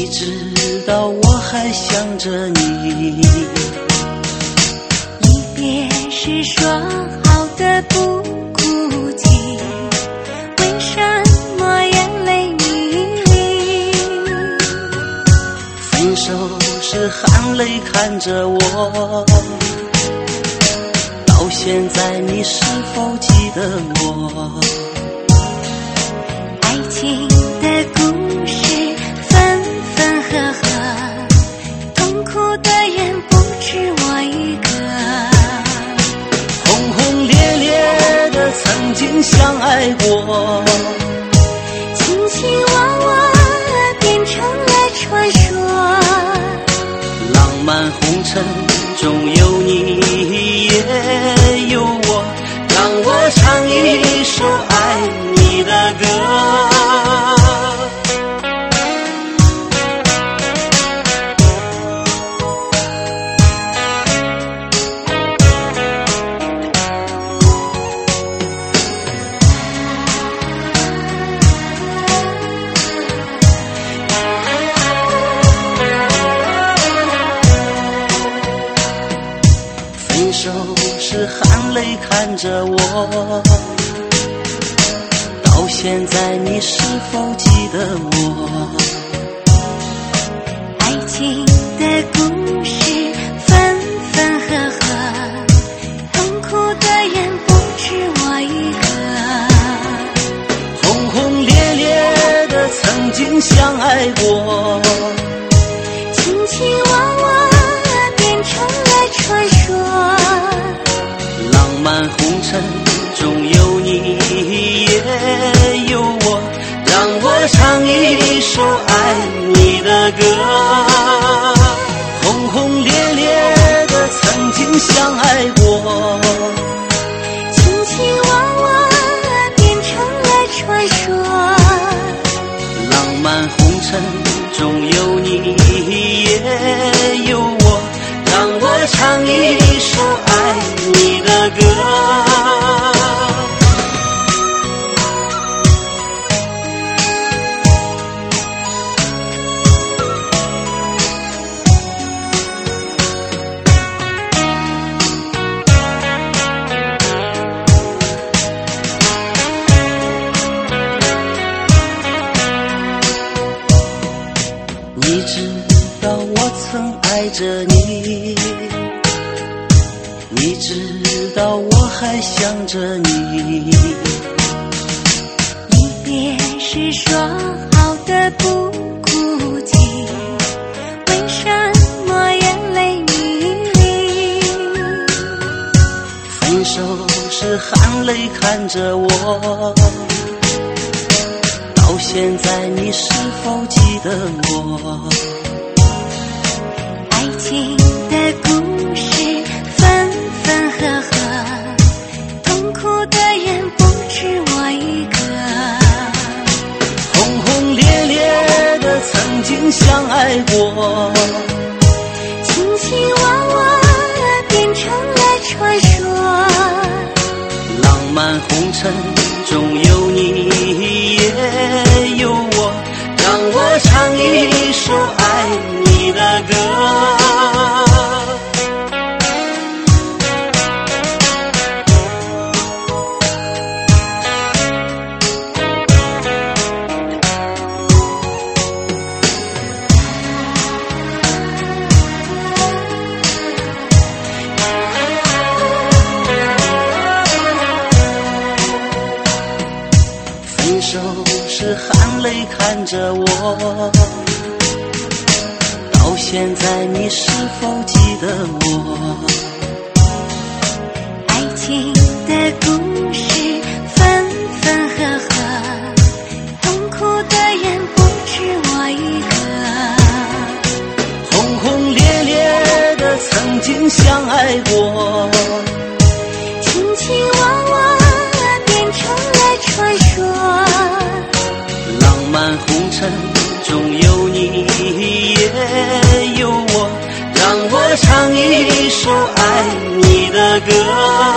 知道我还想着你。 离别时说好的不哭泣，为什么眼泪迷离？ 分手时含泪看着我，到现在你是否记得我？ 爱情的故事分分合合，痛苦的人不止我一个。 轰轰烈烈的曾经相爱过， 卿卿我我变成了传说。 浪漫红尘中有你也有我，让我唱一首爱你的歌。分手时含泪看着我，到现在你是否记得我？ 爱情的故事分分合合，痛苦的人不止我一个。 轰轰烈烈的曾经相爱过， 卿卿我我变成了传说。 浪漫红尘中有你也有我，让我唱一首爱你的歌。轰轰烈烈的曾经相爱过， 卿卿我我变成了传说。 浪漫红尘中有你也有我，让我唱一首爱你的歌。你知道我曾爱着你，你知道我还想着你。 离别时说好的不哭泣，为什么眼泪迷离？ 分手时含泪看着我，到现在你是否记得我？ 爱情的故事分分合合，痛苦的人不止我一个。 轰轰烈烈的曾经相爱过， 卿卿我我变成了传说。 浪漫红尘中有你也有我，让我唱一首爱你的歌。分手时含泪看着我，到现在你是否记得我？ 爱情的故事分分合合，痛苦的人不止我一个。 轰轰烈烈的曾经相爱过， 卿卿我我变成了传说。 浪漫红尘中有你也有我，让我唱一首爱你的歌。